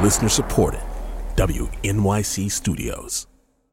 Listener supported. WNYC Studios.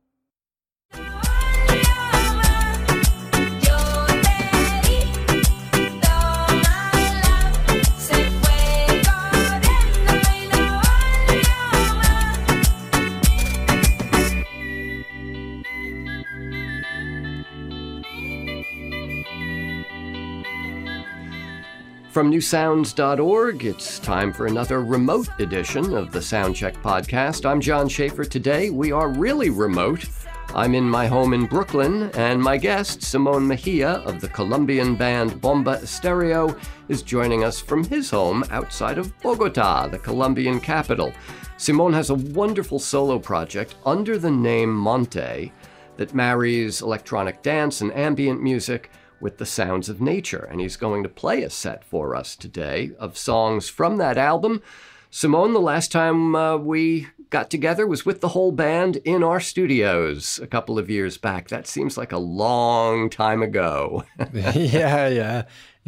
From newsounds.org, it's time for another remote edition of the Soundcheck podcast. I'm John Schaefer. Today, we are really remote. I'm in my home in Brooklyn, and my guest, Simon Mejia of the Colombian band Bomba Estéreo, is joining us from his home outside of Bogota, the Colombian capital. Simon has a wonderful solo project under the name Monte that marries electronic dance and ambient music with the sounds of nature, and he's going to play a set for us today of songs from that album. Simon, the last time we got together was with the whole band in our studios a couple of years back. That seems like a long time ago. Yeah.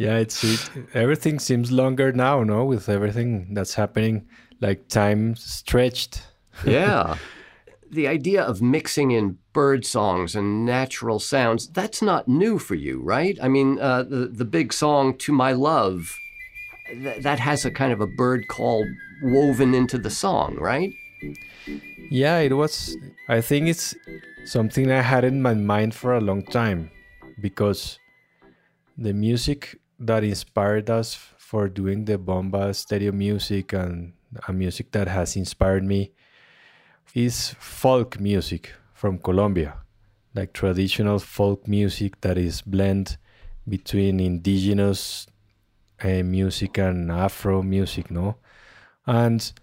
Everything seems longer now, no? With everything that's happening, like time stretched. Yeah. The idea of mixing in bird songs and natural sounds, that's not new for you, right? I mean, the big song, To My Love, that has a kind of a bird call woven into the song, right? Yeah, it was. I think it's something I had in my mind for a long time, because the music that inspired us for doing the Bomba Estéreo music and a music that has inspired me is folk music from Colombia, like traditional folk music that is blend between indigenous music and Afro music, no? And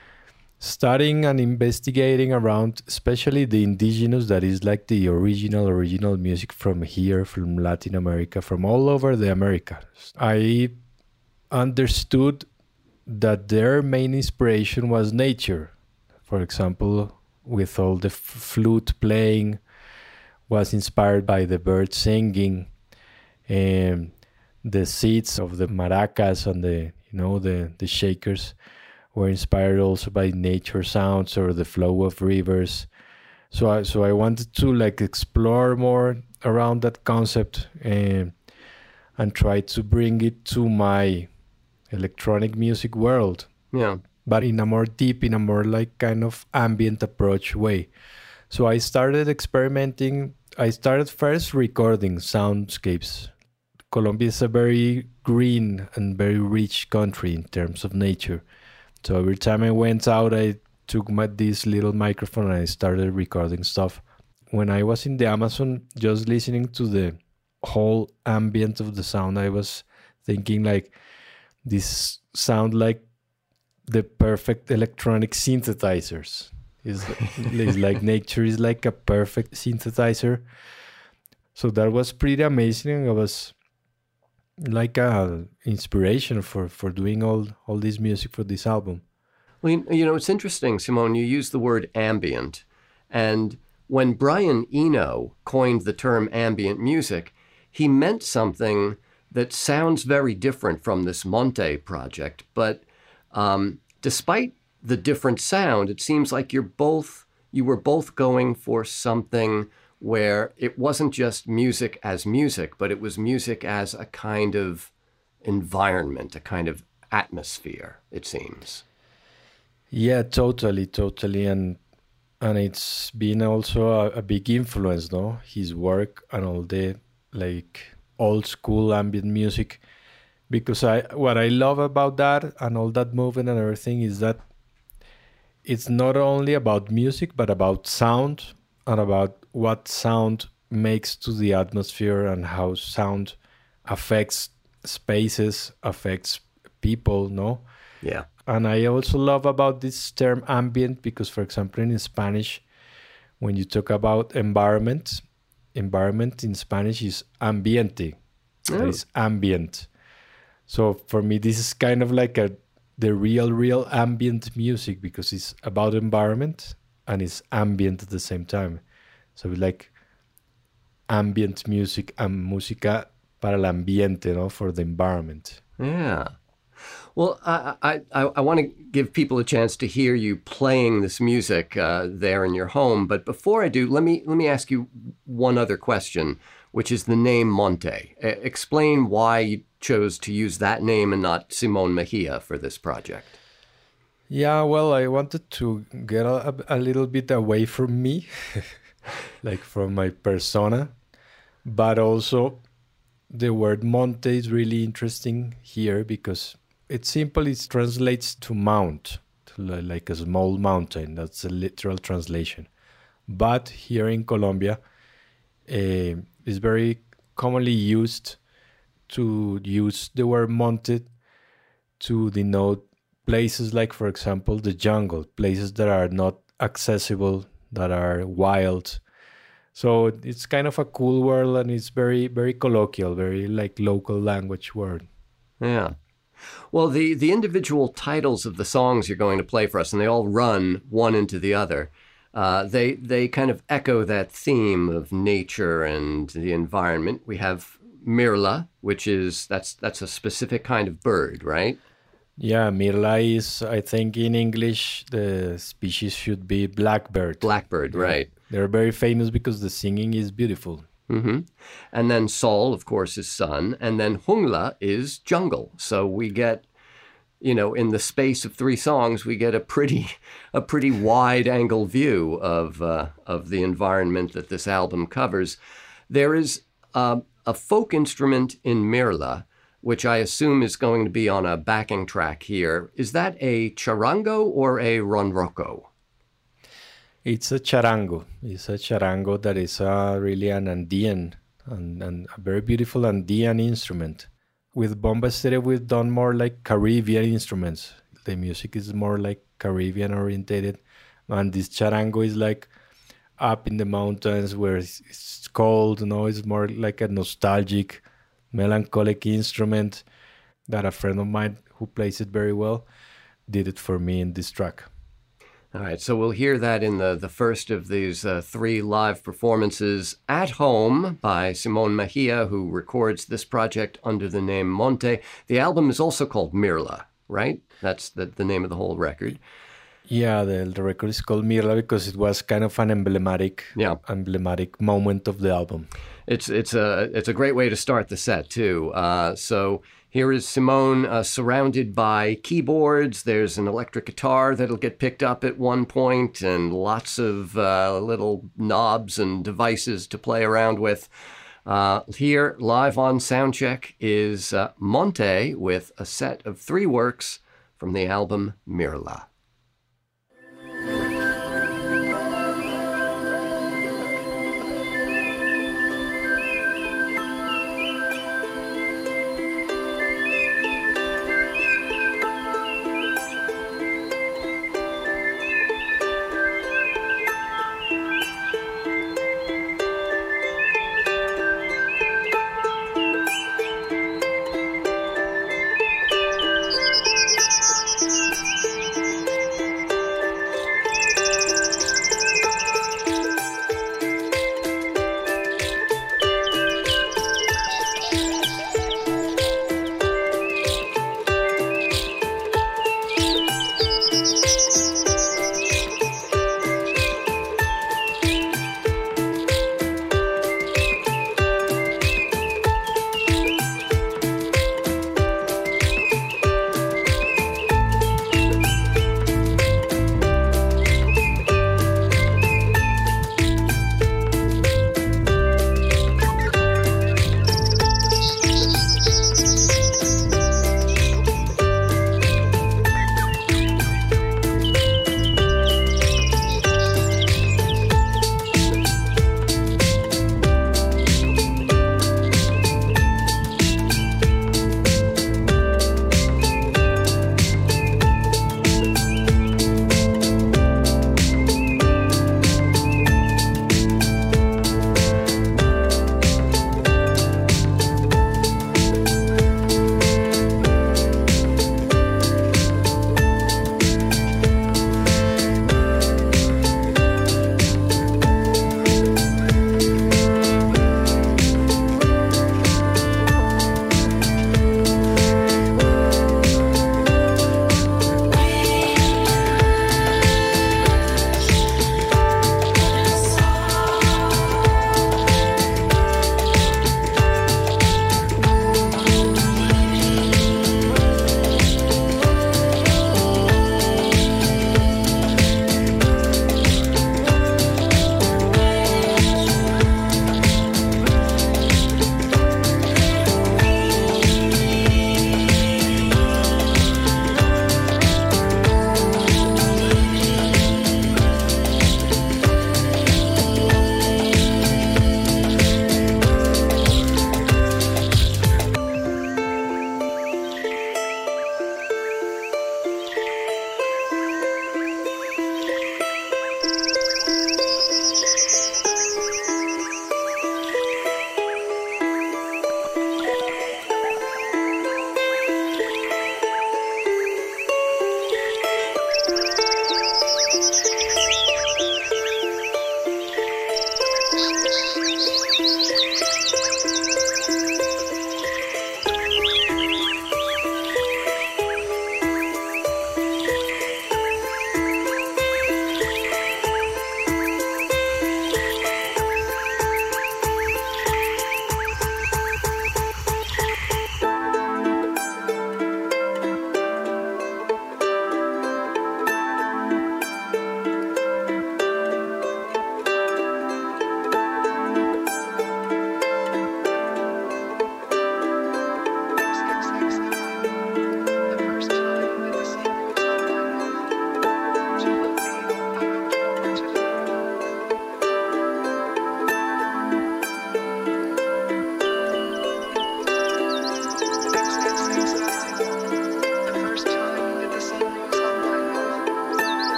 studying and investigating around, especially the indigenous, that is like the original music from here, from Latin America, from all over the Americas. I understood that their main inspiration was nature. For example, with all the flute playing, was inspired by the birds singing, and the seeds of the maracas and the shakers were inspired also by nature sounds or the flow of rivers. So I wanted to like explore more around that concept and try to bring it to my electronic music world. Yeah. But in a more deep, in a more like kind of ambient approach way. So I started experimenting. I started first recording soundscapes. Colombia is a very green and very rich country in terms of nature. So every time I went out, I took this little microphone and I started recording stuff. When I was in the Amazon, just listening to the whole ambient of the sound, I was thinking like, this sound like the perfect electronic synthesizers. It's like nature is like a perfect synthesizer. So that was pretty amazing. It was like a inspiration for doing all this music for this album. Well, it's interesting, Simon, you use the word ambient. And when Brian Eno coined the term ambient music, he meant something that sounds very different from this Monte project, but despite the different sound, it seems like you were both going for something where it wasn't just music as music, but it was music as a kind of environment, a kind of atmosphere, it seems. Yeah, totally. And it's been also a big influence, no? His work and all the like old school ambient music. Because what I love about that and all that movement and everything is that it's not only about music, but about sound and about what sound makes to the atmosphere and how sound affects spaces, affects people, no? Yeah. And I also love about this term ambient because, for example, in Spanish, when you talk about environment in Spanish is ambiente. Oh. That is ambient. So for me, this is kind of like the real ambient music because it's about environment and it's ambient at the same time. So we like ambient music and música para el ambiente, no? For the environment. Yeah. Well, I want to give people a chance to hear you playing this music there in your home. But before I do, let me ask you one other question, which is the name Monte. Explain why you chose to use that name and not Simón Mejía for this project. Yeah, well, I wanted to get a little bit away from me, like from my persona, but also the word Monte is really interesting here because it simply translates to mount, to like a small mountain. That's a literal translation. But here in Colombia, it's very commonly used to use the word monte to denote places like, for example, the jungle, places that are not accessible, that are wild. So it's kind of a cool word, and it's very, very colloquial, very like local language word. Yeah. Well, the individual titles of the songs you're going to play for us, and they all run one into the other, they kind of echo that theme of nature and the environment. We have Mirla, which is, that's a specific kind of bird, right? Yeah, Mirla is, I think in English, the species should be blackbird. Blackbird, Yeah. right. They're very famous because the singing is beautiful. Mm-hmm. And then Sol, of course, is sun. And then Jungla is jungle. So we get, in the space of 3 songs, we get a pretty wide angle view of the environment that this album covers. There is a folk instrument in Mirla, which I assume is going to be on a backing track here. Is that a charango or a ronroco? It's a charango. It's a charango that is really an Andean and a very beautiful Andean instrument. With Bomba Estéreo, we've done more like Caribbean instruments. The music is more like Caribbean orientated. And this charango is like up in the mountains where it's cold. It's more like a nostalgic, melancholic instrument that a friend of mine who plays it very well did it for me in this track. All right, so we'll hear that in the first of these 3 live performances at home by Simón Mejía, who records this project under the name Monte. The album is also called Mirla, right? That's the name of the whole record. Yeah, the record is called Mirla because it was kind of an emblematic moment of the album. It's a great way to start the set too. So here is Simón surrounded by keyboards. There's an electric guitar that'll get picked up at one point, and lots of little knobs and devices to play around with. Here, live on Soundcheck, is Monte with a set of 3 works from the album Mirla.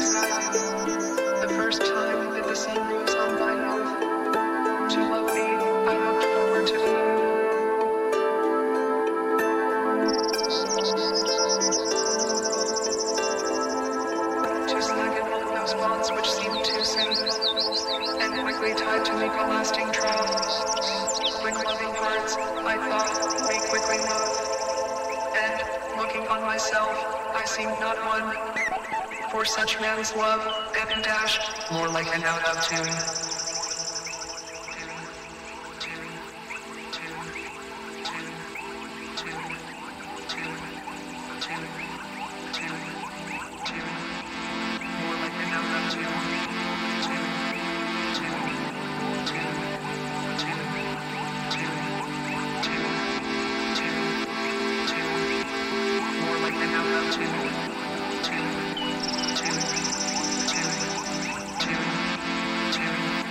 night, the first time that the sun rose on my north. To love me, I looked forward to the moon. To slacken all those bonds which seemed too soon, and quickly tied to make a lasting troth. Quick loving hearts, I thought, may quickly love. And, looking on myself, I seemed not one for such man's love, and dash, more like an out of tune. More like an out of tune. More like an out of tune. Tune.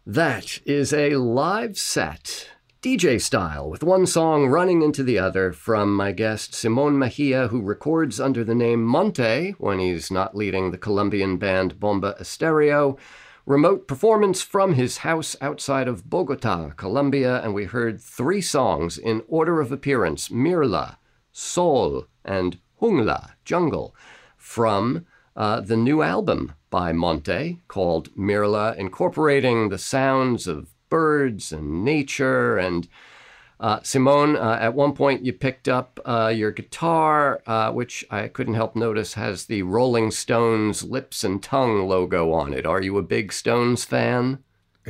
That is a live set, DJ style, with one song running into the other from my guest Simón Mejía, who records under the name Monte when he's not leading the Colombian band Bomba Estéreo. Remote performance from his house outside of Bogota, Colombia, and we heard 3 songs in order of appearance: Mirla, Sol, and Jungla, Jungle, from the new album by Monte called Mirla, incorporating the sounds of birds and nature. And Simón, at one point you picked up your guitar, which I couldn't help notice has the Rolling Stones Lips and Tongue logo on it. Are you a big Stones fan?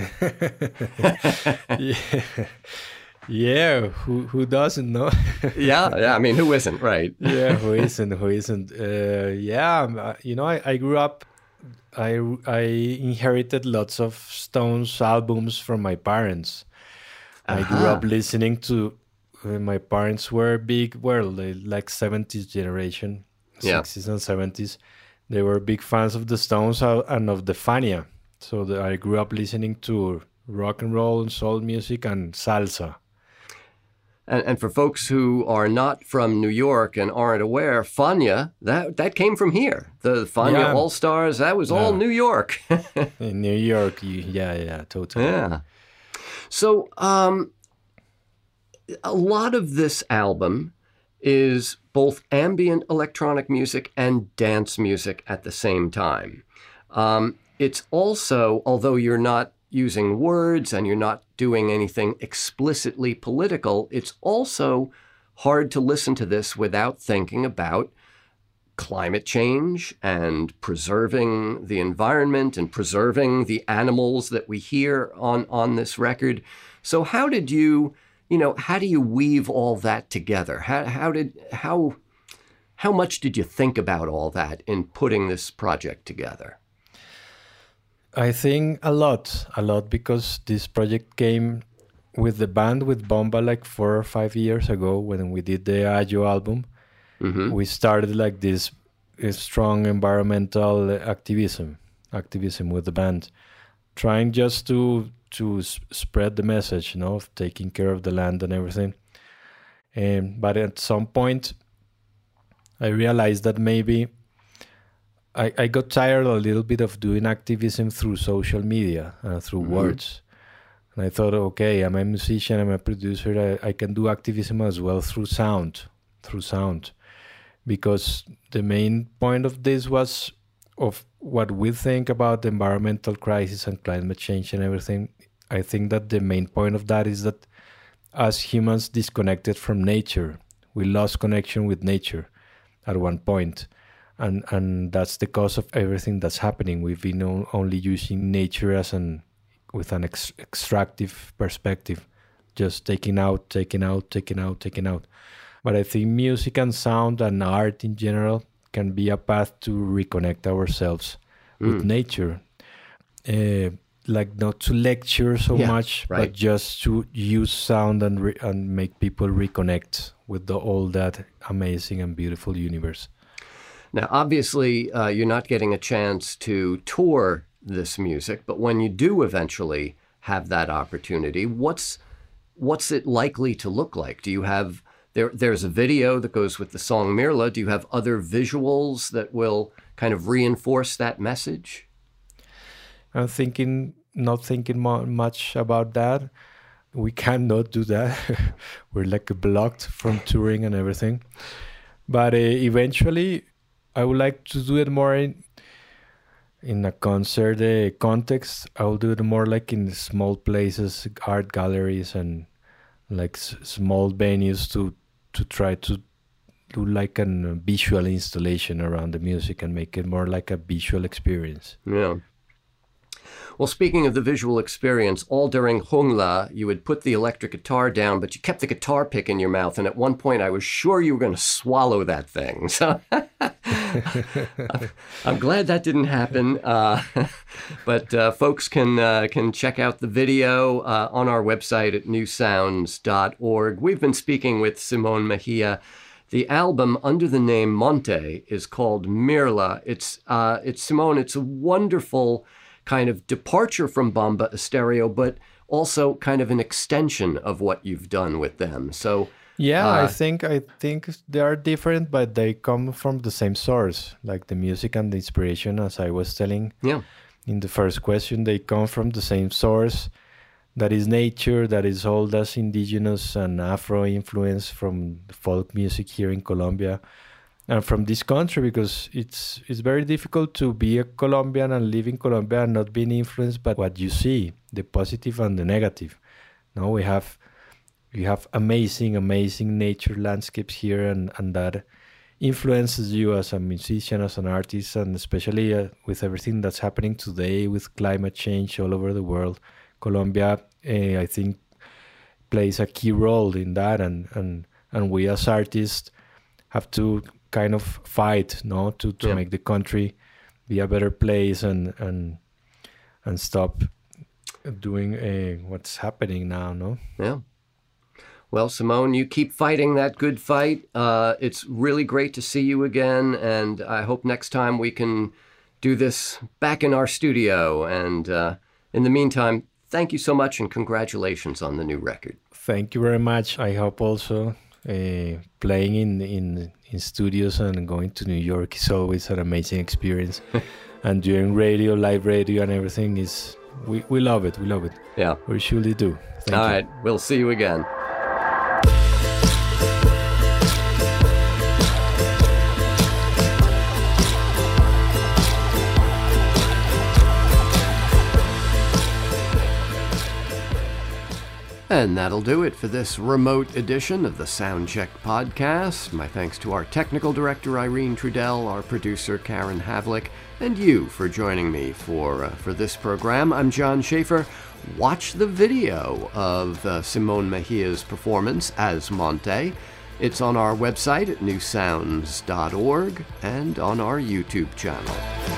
Yeah, who doesn't know? yeah, I mean, who isn't, right? Yeah, who isn't? I grew up, I inherited lots of Stones albums from my parents. I grew up listening to, my parents were big, like 70s generation, 60s and 70s. They were big fans of the Stones and of the Fania. So I grew up listening to rock and roll and soul music and salsa. And for folks who are not from New York and aren't aware, Fania, that came from here. The Fania All-Stars, that was all New York. In New York, totally. Yeah. So a lot of this album is both ambient electronic music and dance music at the same time. It's also, although you're not using words and you're not doing anything explicitly political, it's also hard to listen to this without thinking about climate change and preserving the environment and preserving the animals that we hear on this record. So how did you how do you weave all that together? How much did you think about all that in putting this project together? I think a lot, because this project came with the band, with Bomba, like 4 or 5 years ago when we did the Ayo album. Mm-hmm. We started like this strong environmental activism with the band, trying just to spread the message, of taking care of the land and everything. But at some point, I realized that maybe I got tired a little bit of doing activism through social media, through words. And I thought, okay, I'm a musician, I'm a producer, I can do activism as well through sound. Because the main point of this was of what we think about the environmental crisis and climate change and everything. I think that the main point of that is that as humans disconnected from nature, we lost connection with nature at one point. And that's the cause of everything that's happening. We've been only using nature with an extractive perspective, just taking out. But I think music and sound and art in general can be a path to reconnect ourselves with nature. Like not to lecture so much, right, but just to use sound and make people reconnect with all that amazing and beautiful universe. Now, obviously, you're not getting a chance to tour this music, but when you do eventually have that opportunity, what's it likely to look like? Do you have, there's a video that goes with the song Mirla. Do you have other visuals that will kind of reinforce that message? I'm not thinking much about that. We cannot do that. We're like blocked from touring and everything. But eventually, I would like to do it more in a concert context. I will do it more like in small places, art galleries, and like small venues to try to do like a visual installation around the music and make it more like a visual experience. Yeah. Well, speaking of the visual experience, all during Jungla, you would put the electric guitar down, but you kept the guitar pick in your mouth. And at one point, I was sure you were going to swallow that thing. So I'm glad that didn't happen. But folks can check out the video on our website at newsounds.org. We've been speaking with Simón Mejía. The album under the name Monte is called Mirla. It's Simón, it's a wonderful kind of departure from Bomba Estéreo, but also kind of an extension of what you've done with them. So yeah, I think they are different, but they come from the same source. Like the music and the inspiration, as I was telling in the first question, they come from the same source. That is nature, that is all that's indigenous and Afro influence from the folk music here in Colombia and from this country, because it's very difficult to be a Colombian and live in Colombia and not being influenced by what you see, the positive and the negative. Now we have amazing nature landscapes here, and that influences you as a musician, as an artist, and especially with everything that's happening today with climate change all over the world. Colombia, I think, plays a key role in that, and we as artists have to kind of fight, to make the country be a better place and stop doing what's happening now, no? Yeah. Well, Simone, you keep fighting that good fight. It's really great to see you again, and I hope next time we can do this back in our studio. And in the meantime, thank you so much, and congratulations on the new record. Thank you very much. I hope also playing in studios and going to New York is always an amazing experience. And doing radio, live radio and everything we love it. We love it. Yeah. We surely do. Thank you. All right. We'll see you again. And that'll do it for this remote edition of the Soundcheck podcast. My thanks to our technical director, Irene Trudell, our producer, Karen Havlick, and you for joining me for this program. I'm John Schaefer. Watch the video of Simone Mejia's performance as Monte. It's on our website at newsounds.org and on our YouTube channel.